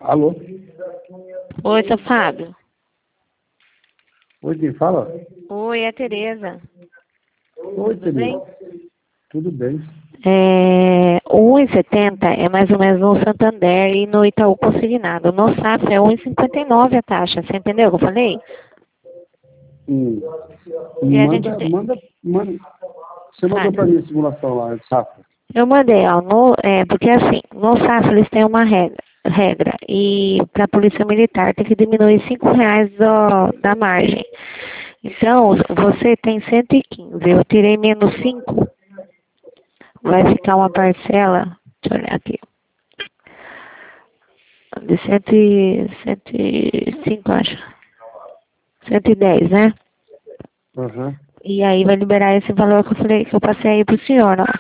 Alô? Oi, seu Fábio. Oi, quem fala? Oi, é a Tereza. Oi, Tudo bem? Tudo bem. O 1,70 é mais ou menos no Santander e no Itaú Consignado. No Safra é 1,59 a taxa. Você entendeu o que eu falei? E a gente tem... Manda. Você mandou Fale. para mim a simulação lá de safra. Eu mandei, ó, porque assim, no Safra eles têm uma regra e para a Polícia Militar tem que diminuir R$ 5 da margem. Então, você tem 115, eu tirei menos 5, vai ficar uma parcela, deixa eu olhar aqui, de 105, acho, 110, né? Aham. E aí vai liberar esse valor que eu falei, que eu passei aí pro senhor, ó.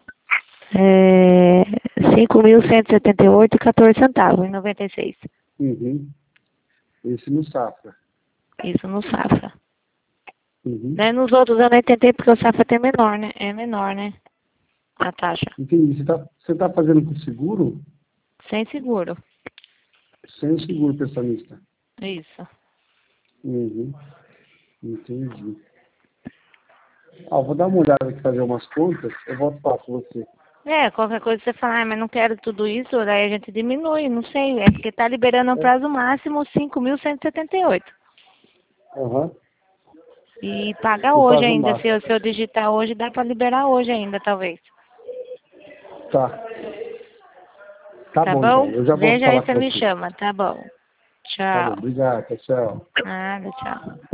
5.178,14 centavos, 96. Uhum. Esse no safra. Isso no Safra. Uhum. Né? Nos outros eu não tentei porque o Safra tem menor, né? É menor, né? A taxa. Entendi. Você tá fazendo com seguro? Sem seguro. Sem seguro pensionista. Isso. Uhum. Entendi. Vou dar uma olhada aqui, fazer umas contas, eu volto para você. Qualquer coisa você fala, mas não quero tudo isso, daí a gente diminui, não sei. É porque tá liberando o prazo máximo 5.178. Aham. E paga O hoje prazo ainda. máximo. Se eu digitar hoje, dá pra liberar hoje ainda, talvez. Tá. Tá Tá bom, então. bom? Eu já volto Veja aí, falar você com me você. chama. Tá bom. Tá bom. Tchau. Obrigado. Tchau. Nada, tchau.